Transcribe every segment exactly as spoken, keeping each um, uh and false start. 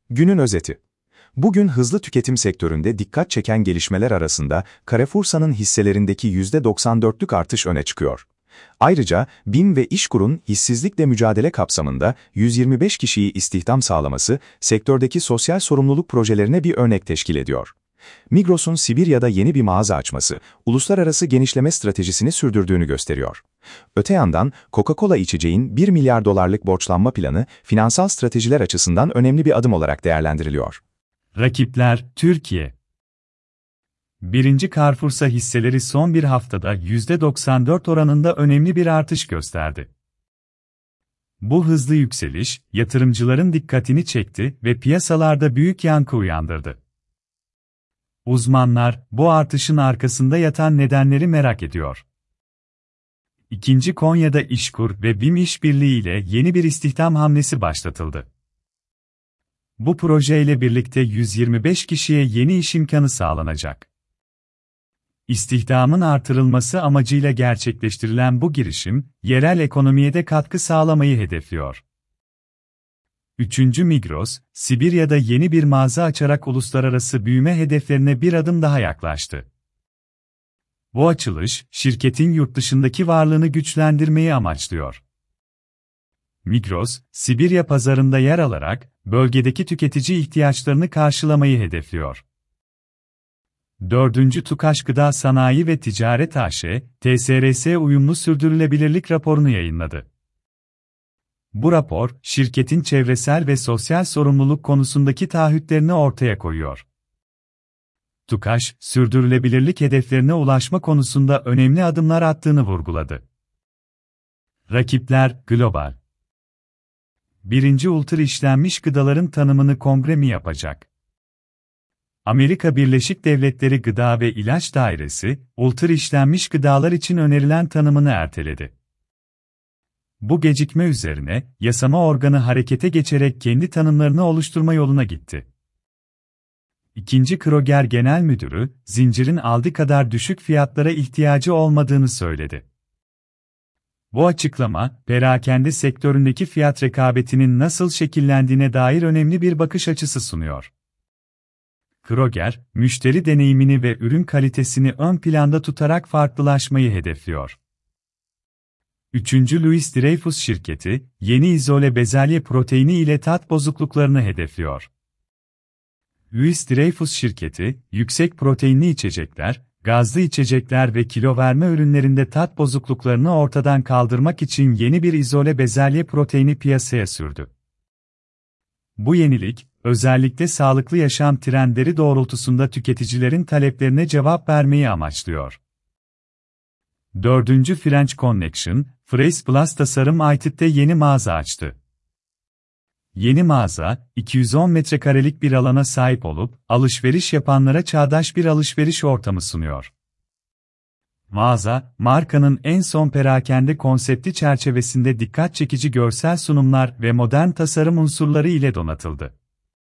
Günün özeti. Bugün hızlı tüketim sektöründe dikkat çeken gelişmeler arasında Carrefour'un hisselerindeki yüzde doksan dörtlük artış öne çıkıyor. Ayrıca BİM ve İşkur'un işsizlikle mücadele kapsamında yüz yirmi beş kişiyi istihdam sağlaması sektördeki sosyal sorumluluk projelerine bir örnek teşkil ediyor. Migros'un Sibirya'da yeni bir mağaza açması, uluslararası genişleme stratejisini sürdürdüğünü gösteriyor. Öte yandan Coca-Cola içeceğin bir milyar dolarlık borçlanma planı finansal stratejiler açısından önemli bir adım olarak değerlendiriliyor. Rakipler, Türkiye. Birinci Carrefour'sa hisseleri son bir haftada yüzde doksan dört oranında önemli bir artış gösterdi. Bu hızlı yükseliş, yatırımcıların dikkatini çekti ve piyasalarda büyük yankı uyandırdı. Uzmanlar, bu artışın arkasında yatan nedenleri merak ediyor. İkinci Konya'da İşkur ve BİM işbirliği ile yeni bir istihdam hamlesi başlatıldı. Bu projeyle birlikte yüz yirmi beş kişiye yeni iş imkanı sağlanacak. İstihdamın artırılması amacıyla gerçekleştirilen bu girişim, yerel ekonomiye de katkı sağlamayı hedefliyor. Üçüncü Migros, Sibirya'da yeni bir mağaza açarak uluslararası büyüme hedeflerine bir adım daha yaklaştı. Bu açılış, şirketin yurt dışındaki varlığını güçlendirmeyi amaçlıyor. Migros, Sibirya pazarında yer alarak, bölgedeki tüketici ihtiyaçlarını karşılamayı hedefliyor. Dördüncü TÜKAŞ Gıda Sanayi ve Ticaret A Ş, T S R S uyumlu sürdürülebilirlik raporunu yayınladı. Bu rapor, şirketin çevresel ve sosyal sorumluluk konusundaki taahhütlerini ortaya koyuyor. TÜKAŞ, sürdürülebilirlik hedeflerine ulaşma konusunda önemli adımlar attığını vurguladı. Rakipler, global. Birinci Ultra işlenmiş gıdaların tanımını kongre mi yapacak? Amerika Birleşik Devletleri Gıda ve İlaç Dairesi, ultra işlenmiş gıdalar için önerilen tanımını erteledi. Bu gecikme üzerine, yasama organı harekete geçerek kendi tanımlarını oluşturma yoluna gitti. İkinci Kroger Genel Müdürü, zincirin Aldi kadar düşük fiyatlara ihtiyacı olmadığını söyledi. Bu açıklama, perakende sektöründeki fiyat rekabetinin nasıl şekillendiğine dair önemli bir bakış açısı sunuyor. Kroger, müşteri deneyimini ve ürün kalitesini ön planda tutarak farklılaşmayı hedefliyor. Üçüncü Louis Dreyfus şirketi, yeni izole bezelye proteini ile tat bozukluklarını hedefliyor. Louis Dreyfus şirketi, yüksek proteinli içecekler, gazlı içecekler ve kilo verme ürünlerinde tat bozukluklarını ortadan kaldırmak için yeni bir izole bezelye proteini piyasaya sürdü. Bu yenilik, özellikle sağlıklı yaşam trendleri doğrultusunda tüketicilerin taleplerine cevap vermeyi amaçlıyor. Dördüncü French Connection, Fresh Plus Tasarım I T'de yeni mağaza açtı. Yeni mağaza, iki yüz on metrekarelik bir alana sahip olup, alışveriş yapanlara çağdaş bir alışveriş ortamı sunuyor. Mağaza, markanın en son perakende konsepti çerçevesinde dikkat çekici görsel sunumlar ve modern tasarım unsurları ile donatıldı.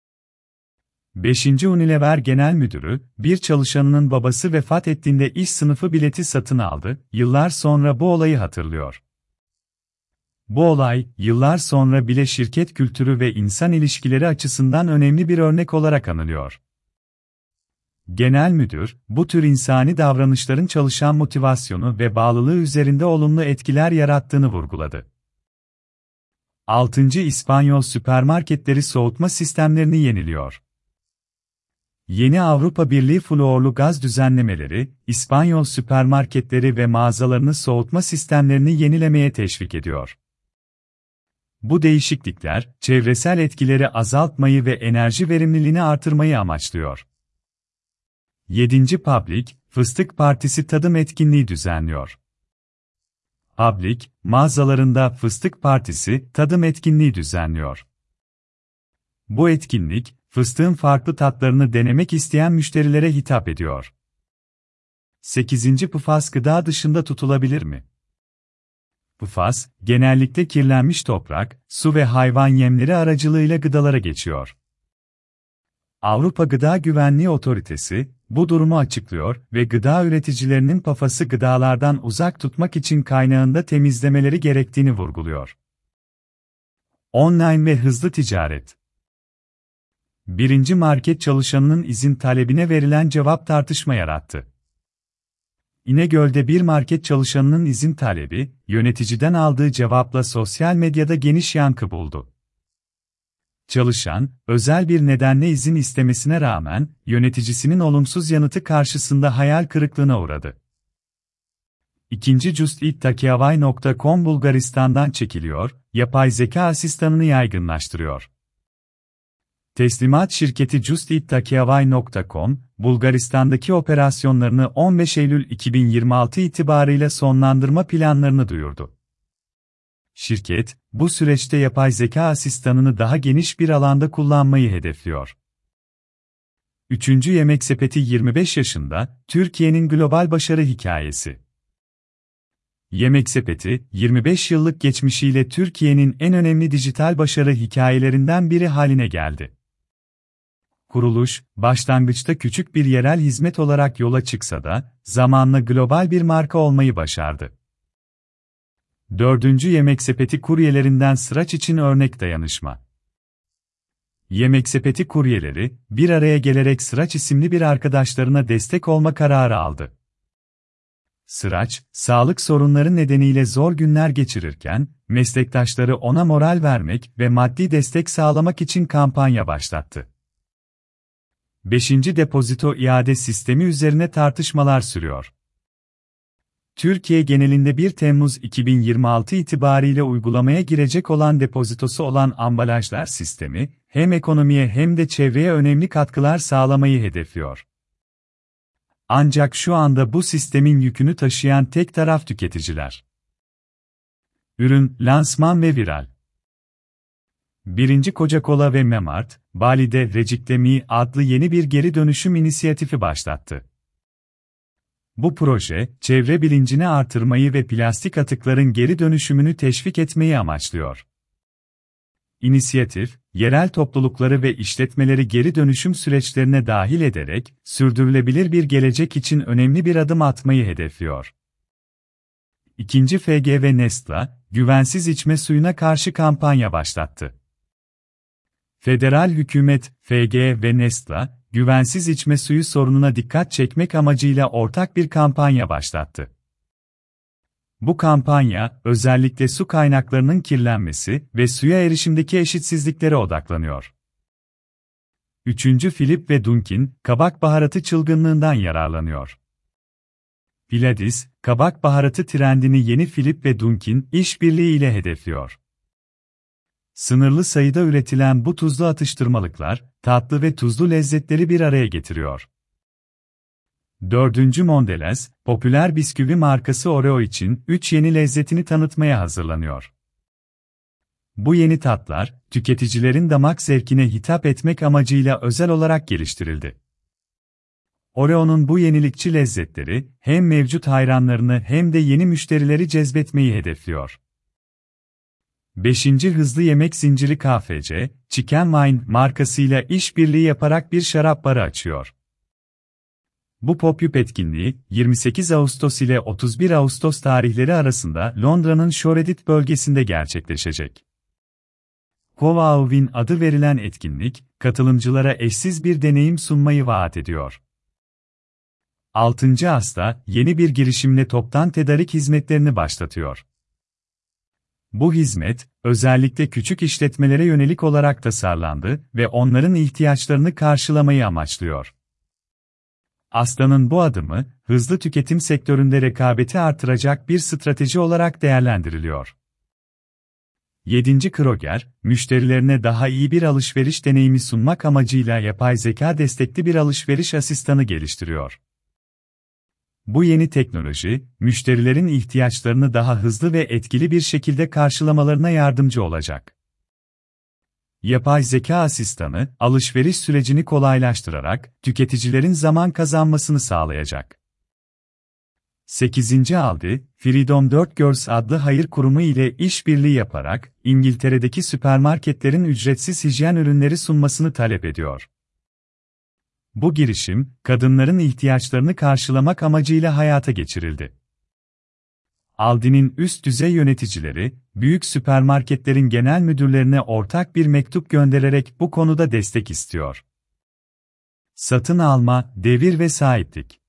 beşinci Unilever Genel Müdürü, bir çalışanının babası vefat ettiğinde iş sınıfı bileti satın aldı, yıllar sonra bu olayı hatırlıyor. Bu olay, yıllar sonra bile şirket kültürü ve insan ilişkileri açısından önemli bir örnek olarak anılıyor. Genel müdür, bu tür insani davranışların çalışan motivasyonu ve bağlılığı üzerinde olumlu etkiler yarattığını vurguladı. altıncı İspanyol süpermarketleri soğutma sistemlerini yeniliyor. Yeni Avrupa Birliği florlu gaz düzenlemeleri, İspanyol süpermarketleri ve mağazalarını soğutma sistemlerini yenilemeye teşvik ediyor. Bu değişiklikler, çevresel etkileri azaltmayı ve enerji verimliliğini artırmayı amaçlıyor. yedinci Public, Fıstık Partisi tadım etkinliği düzenliyor. Public, mağazalarında Fıstık Partisi tadım etkinliği düzenliyor. Bu etkinlik, fıstığın farklı tatlarını denemek isteyen müşterilere hitap ediyor. sekizinci P F A S gıda dışında tutulabilir mi? P F A S, genellikle kirlenmiş toprak, su ve hayvan yemleri aracılığıyla gıdalara geçiyor. Avrupa Gıda Güvenliği Otoritesi, bu durumu açıklıyor ve gıda üreticilerinin P F A S'ı gıdalardan uzak tutmak için kaynağında temizlemeleri gerektiğini vurguluyor. Online ve hızlı ticaret. Birinci market çalışanının izin talebine verilen cevap tartışma yarattı. İnegöl'de bir market çalışanının izin talebi, yöneticiden aldığı cevapla sosyal medyada geniş yankı buldu. Çalışan, özel bir nedenle izin istemesine rağmen, yöneticisinin olumsuz yanıtı karşısında hayal kırıklığına uğradı. İkinci Just Eat Takeaway nokta com Bulgaristan'dan çekiliyor, yapay zeka asistanını yaygınlaştırıyor. Teslimat şirketi Just Eat Takeaway nokta com, Bulgaristan'daki operasyonlarını on beş Eylül iki bin yirmi altı itibarıyla sonlandırma planlarını duyurdu. Şirket, bu süreçte yapay zeka asistanını daha geniş bir alanda kullanmayı hedefliyor. Üçüncü Yemek Sepeti yirmi beş yaşında, Türkiye'nin global başarı hikayesi. Yemek Sepeti, yirmi beş yıllık geçmişiyle Türkiye'nin en önemli dijital başarı hikayelerinden biri haline geldi. Kuruluş, başlangıçta küçük bir yerel hizmet olarak yola çıksa da, zamanla global bir marka olmayı başardı. Dördüncü Yemek Sepeti kuryelerinden Sıraç için örnek dayanışma. Yemek Sepeti kuryeleri, bir araya gelerek Sıraç isimli bir arkadaşlarına destek olma kararı aldı. Sıraç, sağlık sorunları nedeniyle zor günler geçirirken, meslektaşları ona moral vermek ve maddi destek sağlamak için kampanya başlattı. Beşinci Depozito iade sistemi üzerine tartışmalar sürüyor. Türkiye genelinde bir Temmuz iki bin yirmi altı itibariyle uygulamaya girecek olan depozitosu olan ambalajlar sistemi, hem ekonomiye hem de çevreye önemli katkılar sağlamayı hedefliyor. Ancak şu anda bu sistemin yükünü taşıyan tek taraf tüketiciler. Ürün, lansman ve viral. Birinci Coca-Cola ve Memart, Bali'de Reject Me adlı yeni bir geri dönüşüm inisiyatifi başlattı. Bu proje, çevre bilincini artırmayı ve plastik atıkların geri dönüşümünü teşvik etmeyi amaçlıyor. İnisiyatif, yerel toplulukları ve işletmeleri geri dönüşüm süreçlerine dahil ederek, sürdürülebilir bir gelecek için önemli bir adım atmayı hedefliyor. İkinci F G ve Nestla, güvensiz içme suyuna karşı kampanya başlattı. Federal hükümet, F G ve Nestla, güvensiz içme suyu sorununa dikkat çekmek amacıyla ortak bir kampanya başlattı. Bu kampanya, özellikle su kaynaklarının kirlenmesi ve suya erişimdeki eşitsizliklere odaklanıyor. Üçüncü Philip ve Dunkin, kabak baharatı çılgınlığından yararlanıyor. Piladis, kabak baharatı trendini yeni Philip ve Dunkin, işbirliği ile hedefliyor. Sınırlı sayıda üretilen bu tuzlu atıştırmalıklar, tatlı ve tuzlu lezzetleri bir araya getiriyor. Dördüncü Mondelez, popüler bisküvi markası Oreo için üç yeni lezzetini tanıtmaya hazırlanıyor. Bu yeni tatlar, tüketicilerin damak zevkine hitap etmek amacıyla özel olarak geliştirildi. Oreo'nun bu yenilikçi lezzetleri, hem mevcut hayranlarını hem de yeni müşterileri cezbetmeyi hedefliyor. Beşinci Hızlı yemek zinciri K F C, Chicken Wine markasıyla işbirliği yaparak bir şarap barı açıyor. Bu pop-up etkinliği, yirmi sekiz Ağustos ile otuz bir Ağustos tarihleri arasında Londra'nın Shoreditch bölgesinde gerçekleşecek. Wow Win adı verilen etkinlik, katılımcılara eşsiz bir deneyim sunmayı vaat ediyor. altıncı Asta, yeni bir girişimle toptan tedarik hizmetlerini başlatıyor. Bu hizmet, özellikle küçük işletmelere yönelik olarak tasarlandı ve onların ihtiyaçlarını karşılamayı amaçlıyor. Asta'nın bu adımı, hızlı tüketim sektöründe rekabeti artıracak bir strateji olarak değerlendiriliyor. yedinci Kroger, müşterilerine daha iyi bir alışveriş deneyimi sunmak amacıyla yapay zeka destekli bir alışveriş asistanı geliştiriyor. Bu yeni teknoloji, müşterilerin ihtiyaçlarını daha hızlı ve etkili bir şekilde karşılamalarına yardımcı olacak. Yapay zeka asistanı, alışveriş sürecini kolaylaştırarak, tüketicilerin zaman kazanmasını sağlayacak. sekizinci Aldi, Freedom dört Girls adlı hayır kurumu ile işbirliği yaparak, İngiltere'deki süpermarketlerin ücretsiz hijyen ürünleri sunmasını talep ediyor. Bu girişim, kadınların ihtiyaçlarını karşılamak amacıyla hayata geçirildi. Aldi'nin üst düzey yöneticileri, büyük süpermarketlerin genel müdürlerine ortak bir mektup göndererek bu konuda destek istiyor. Satın alma, devir ve sahiplik.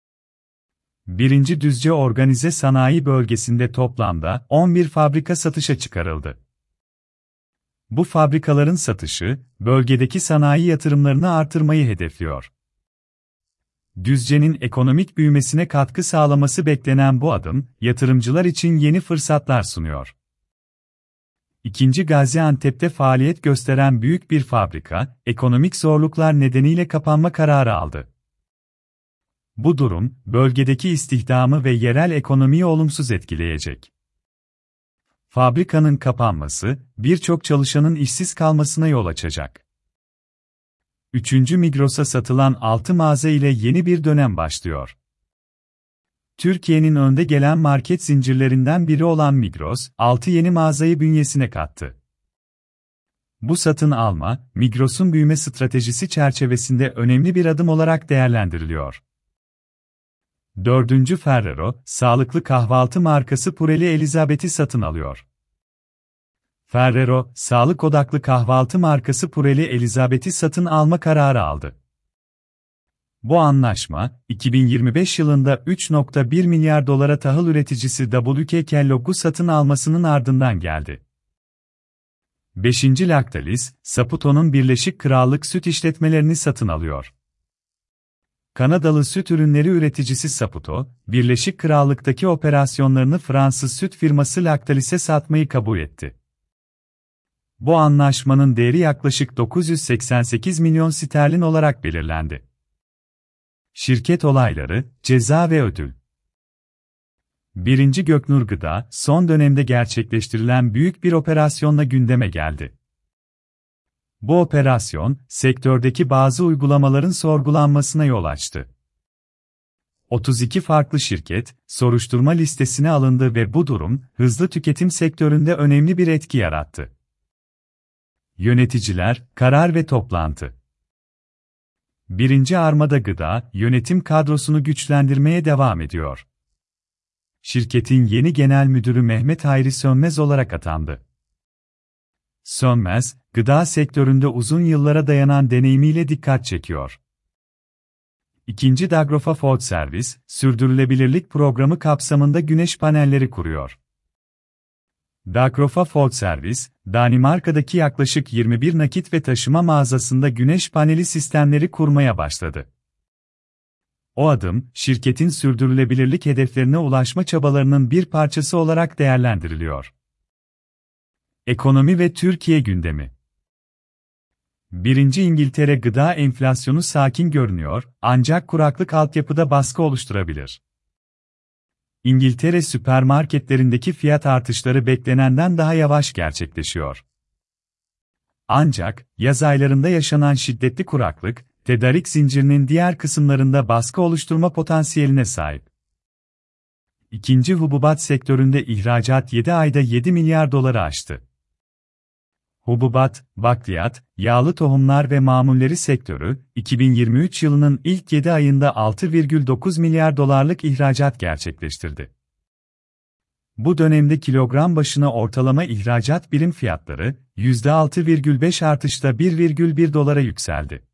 Birinci Düzce Organize Sanayi Bölgesi'nde toplamda on bir fabrika satışa çıkarıldı. Bu fabrikaların satışı, bölgedeki sanayi yatırımlarını artırmayı hedefliyor. Düzce'nin ekonomik büyümesine katkı sağlaması beklenen bu adım, yatırımcılar için yeni fırsatlar sunuyor. İkinci Gaziantep'te faaliyet gösteren büyük bir fabrika, ekonomik zorluklar nedeniyle kapanma kararı aldı. Bu durum, bölgedeki istihdamı ve yerel ekonomiyi olumsuz etkileyecek. Fabrikanın kapanması, birçok çalışanın işsiz kalmasına yol açacak. Üçüncü Migros'a satılan altı mağaza ile yeni bir dönem başlıyor. Türkiye'nin önde gelen market zincirlerinden biri olan Migros, altı yeni mağazayı bünyesine kattı. Bu satın alma, Migros'un büyüme stratejisi çerçevesinde önemli bir adım olarak değerlendiriliyor. Dördüncü Ferrero, sağlıklı kahvaltı markası Pureli Elizabeth'i satın alıyor. Ferrero, sağlık odaklı kahvaltı markası Pureli Elizabeth'i satın alma kararı aldı. Bu anlaşma, iki bin yirmi beş yılında üç nokta bir milyar dolara tahıl üreticisi W K Kellogg'u satın almasının ardından geldi. beşinci Lactalis, Saputo'nun Birleşik Krallık süt işletmelerini satın alıyor. Kanadalı süt ürünleri üreticisi Saputo, Birleşik Krallık'taki operasyonlarını Fransız süt firması Lactalis'e satmayı kabul etti. Bu anlaşmanın değeri yaklaşık dokuz yüz seksen sekiz milyon sterlin olarak belirlendi. Şirket olayları, ceza ve ödül. Birinci Göknur Gıda, son dönemde gerçekleştirilen büyük bir operasyonla gündeme geldi. Bu operasyon, sektördeki bazı uygulamaların sorgulanmasına yol açtı. otuz iki farklı şirket, soruşturma listesine alındı ve bu durum, hızlı tüketim sektöründe önemli bir etki yarattı. Yöneticiler, karar ve toplantı. Birinci Armada Gıda, yönetim kadrosunu güçlendirmeye devam ediyor. Şirketin yeni genel müdürü Mehmet Hayri Sönmez olarak atandı. Sönmez, gıda sektöründe uzun yıllara dayanan deneyimiyle dikkat çekiyor. İkinci Dagrofa Food Service, sürdürülebilirlik programı kapsamında güneş panelleri kuruyor. Dagrofa Food Service, Danimarka'daki yaklaşık yirmi bir nakit ve taşıma mağazasında güneş paneli sistemleri kurmaya başladı. O adım, şirketin sürdürülebilirlik hedeflerine ulaşma çabalarının bir parçası olarak değerlendiriliyor. Ekonomi ve Türkiye gündemi. Birinci İngiltere gıda enflasyonu sakin görünüyor, ancak kuraklık altyapıda baskı oluşturabilir. İngiltere süpermarketlerindeki fiyat artışları beklenenden daha yavaş gerçekleşiyor. Ancak, yaz aylarında yaşanan şiddetli kuraklık, tedarik zincirinin diğer kısımlarında baskı oluşturma potansiyeline sahip. İkinci hububat sektöründe ihracat yedi ayda yedi milyar doları aştı. Hububat, bakliyat, yağlı tohumlar ve mamulleri sektörü, iki bin yirmi üç yılının ilk yedi ayında altı virgül dokuz milyar dolarlık ihracat gerçekleştirdi. Bu dönemde kilogram başına ortalama ihracat birim fiyatları, yüzde altı virgül beş artışla bir virgül bir dolara yükseldi.